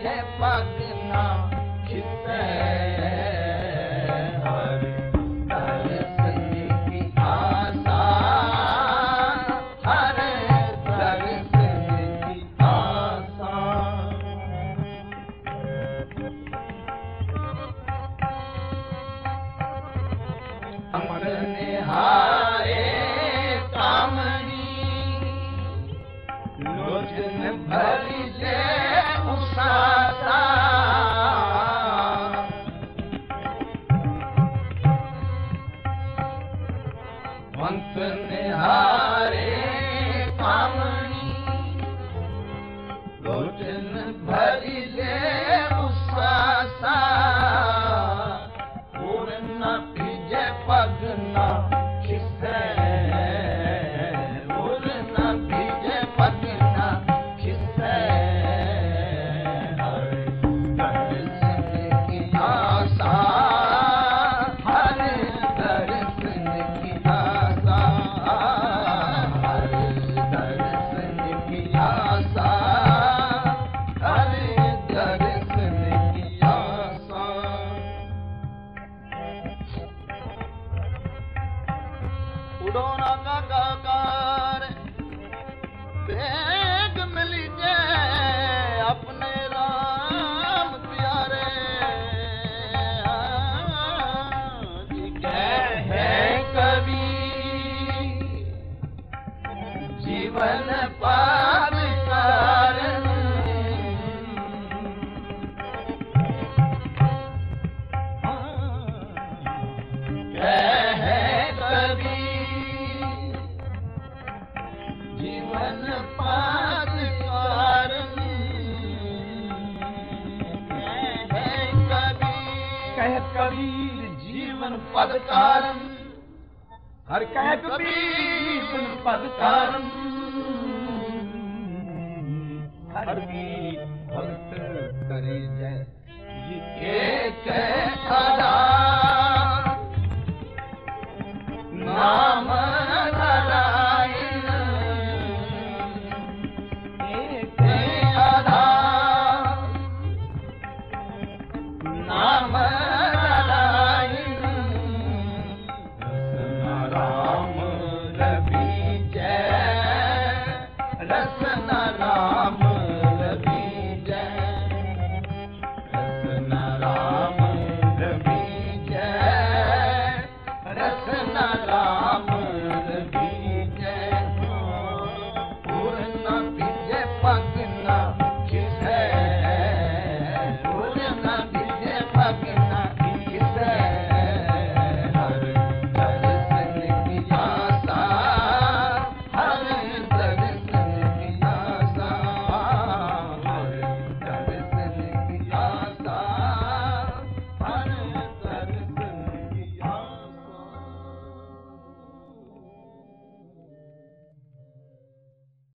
पगना खिसे हर दर्शन की आशा हर दर्शन की आशा अमर निहारे कामनी लोचन भरी ले उसासा वंत निहारे कामनी लोचन भरी ले उसासा पूर्ण भिजे पगना खिसे पूर्ण भिजे पगना खिसे हर दर्शन की आशा हर दर्शन की आशा हर दर्शन की आशा हर दर्शन की आशा उड़ो ना काकार बेग मिली जाए अपने राम प्यारे जी कहे कवि जीवन पार कारण कहे कवि जीवन पार कारण कह कबीर जीवन पद कारण हर कह कबीर जीवन पद कारण हर